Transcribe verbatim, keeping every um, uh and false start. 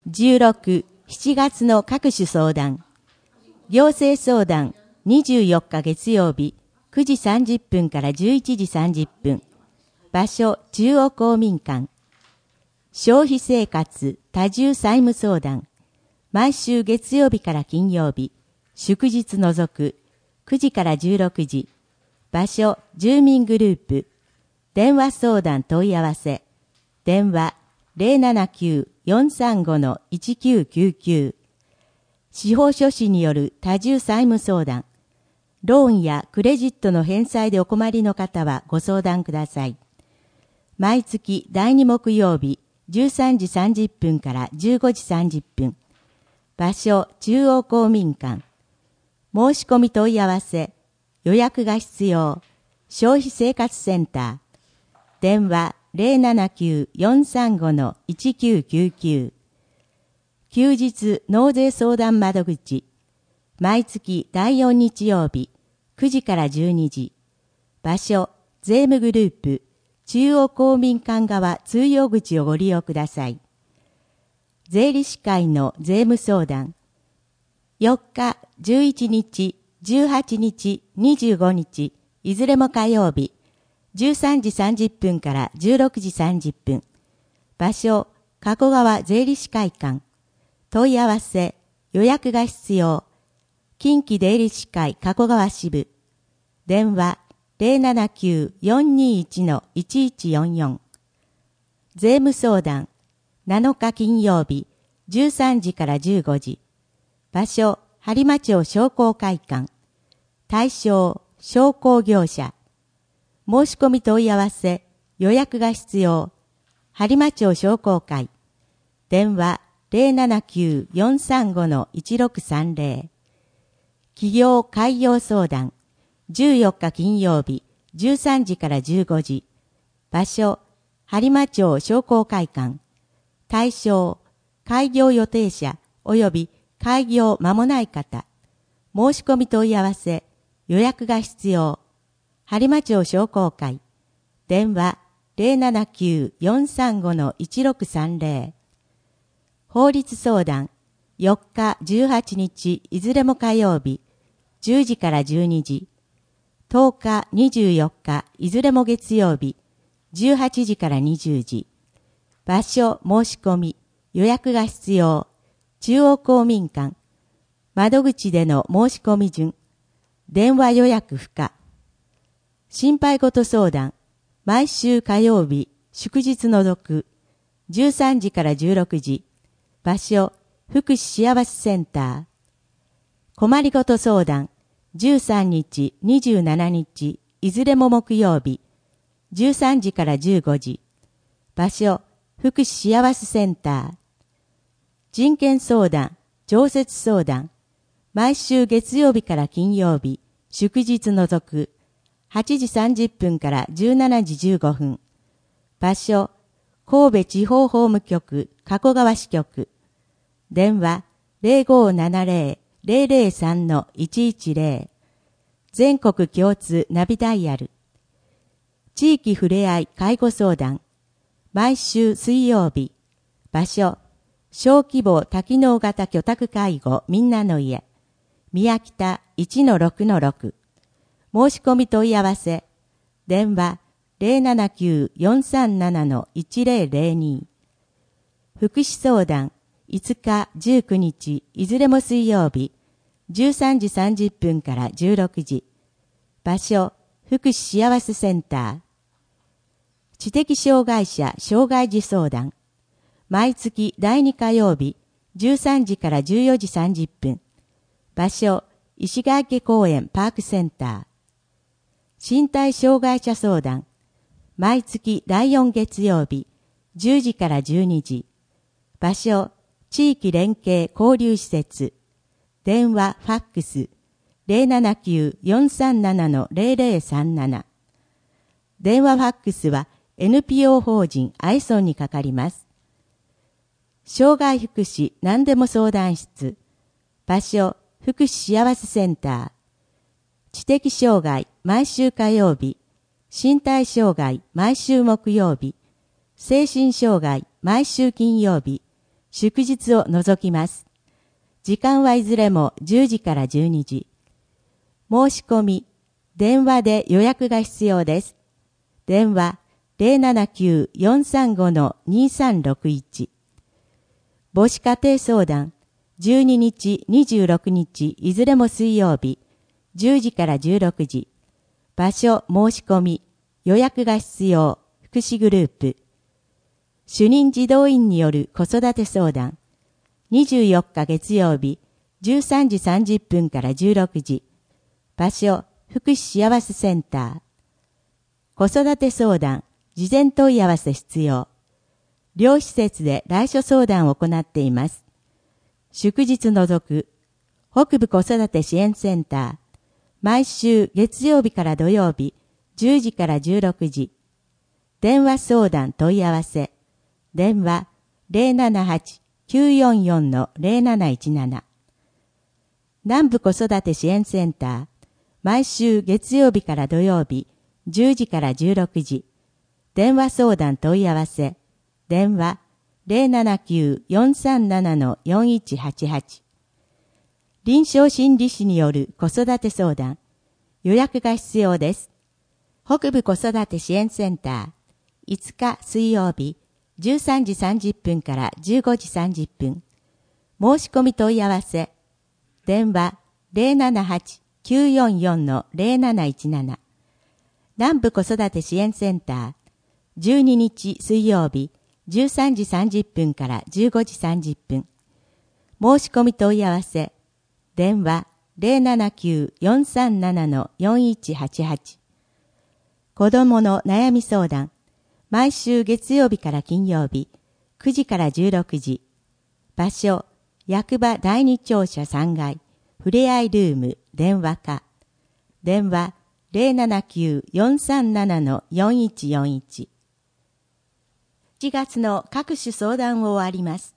じゅうろく、しちがつの各種相談。行政相談にじゅうよっか月曜日くじさんじゅっぷんからじゅういちじさんじゅっぷん。場所中央公民館。消費生活多重債務相談。毎週月曜日から金曜日、祝日除くくじからじゅうろくじ。場所住民グループ。電話相談問い合わせ。電話 ゼロななきゅう よんさんご いちきゅうきゅうきゅう。司法書士による多重債務相談。ローンやクレジットの返済でお困りの方はご相談ください。毎月だいに木曜日じゅうさんじさんじゅっぷんからじゅうごじさんじゅっぷん。場所中央公民館。申し込み問い合わせ。予約が必要。消費生活センター。電話 ゼロななきゅう よんさんご いちきゅうきゅうきゅう。休日納税相談窓口。毎月だいよん日曜日くじからじゅうにじ。場所税務グループ中央公民館側通用口をご利用ください。税理士会の税務相談。よっか、じゅういちにち、じゅうはちにち、にじゅうごにち、いずれも火曜日、じゅうさんじさんじゅっぷんからじゅうろくじさんじゅっぷん。場所、加古川税理士会館。問い合わせ、予約が必要。近畿税理士会加古川支部。電話、ゼロななきゅう よんにいち いちいちよんよん。税務相談、なのか金曜日、じゅうさんじからじゅうごじ。場所、播磨町商工会館。対象、商工業者。申し込み問い合わせ、予約が必要。播磨町商工会。電話、ゼロななきゅう よんさんご いちろくさんゼロ。企業開業相談。じゅうよっか金曜日、じゅうさんじからじゅうごじ。場所、播磨町商工会館。対象、開業予定者及び開業間もない方。申し込み問い合わせ、予約が必要。播磨町商工会。電話、ゼロななきゅう よんさんご いちろくさんゼロ。法律相談。よっか、じゅうはちにち、いずれも火曜日、じゅうじからじゅうにじ。とおか、にじゅうよっか、いずれも月曜日、じゅうはちじからにじゅうじ。場所、申し込み、予約が必要。中央公民館。窓口での申し込み順。電話予約不可。心配事相談。毎週火曜日、祝日除く。じゅうさんじからじゅうろくじ。場所、福祉幸せセンター。困りごと相談。じゅうさんにち、にじゅうしちにち、いずれも木曜日。じゅうさんじからじゅうごじ。場所、福祉幸せセンター。人権相談、常設相談。毎週月曜日から金曜日、祝日除く。はちじさんじゅっぷんからじゅうしちじじゅうごふん。場所、神戸地方法務局加古川支局。電話、ゼロごななゼロ ゼロゼロさん いちいちゼロ。全国共通ナビダイヤル。地域ふれあい介護相談。毎週水曜日。場所、小規模多機能型居宅介護みんなの家。宮北 いちのろくのろく。申し込み問い合わせ。電話、ゼロななきゅう よんさんなな いちゼロゼロに。福祉相談。いつか、じゅうくにち、いずれも水曜日。じゅうさんじさんじゅっぷんからじゅうろくじ。場所、福祉幸せセンター。知的障害者障害児相談。毎月だいに火曜日、じゅうさんじからじゅうよじさんじゅっぷん。場所、石川家公園パークセンター。身体障害者相談。毎月だいよん月曜日、じゅうじからじゅうにじ。場所、地域連携交流施設。電話、ファックス、ゼロななきゅう よんさんなな ゼロゼロさんなな。電話ファックスは エヌピーオー 法人アイソンにかかります。障害福祉何でも相談室。場所、福祉幸せセンター。知的障害毎週火曜日。身体障害毎週木曜日。精神障害毎週金曜日。 祝日を除きます。時間はいずれもじゅうじからじゅうにじ。申し込み、電話で予約が必要です。電話 ゼロななきゅう よんさんご にさんろくいち。母子家庭相談、じゅうににち、にじゅうろくにち、いずれも水曜日、じゅうじからじゅうろくじ。場所、申し込み、予約が必要、福祉グループ。主任児童院による子育て相談。にじゅうよっか月曜日、じゅうさんじさんじゅっぷんからじゅうろくじ。場所、福祉幸せセンター。子育て相談、事前問い合わせ必要。両施設で来所相談を行っています。祝日除く、北部子育て支援センター。毎週月曜日から土曜日、じゅうじからじゅうろくじ。電話相談問い合わせ。電話 ゼロななはち きゅうよんよん ゼロなないちなな。南部子育て支援センター。毎週月曜日から土曜日、じゅうじからじゅうろくじ。電話相談問い合わせ。電話 ゼロななきゅう よんさんなな よんいちはちはち。臨床心理士による子育て相談。予約が必要です。北部子育て支援センター。いつか水曜日、じゅうさんじさんじゅっぷんからじゅうごじさんじゅっぷん。申し込み問い合わせ。電話 ゼロななはち きゅうよんよん ゼロなないちなな。南部子育て支援センター。じゅうににち水曜日、じゅうさんじさんじゅっぷんからじゅうごじさんじゅっぷん。申し込み問い合わせ。電話 ゼロななきゅう よんさんなな よんいちはちはち。子供の悩み相談。毎週月曜日から金曜日、くじからじゅうろくじ。場所、役場第二庁舎さんがい、ふれあいルーム、電話課。電話 ゼロななきゅう よんさんなな よんいちよんいち。しちがつの各種相談を終わります。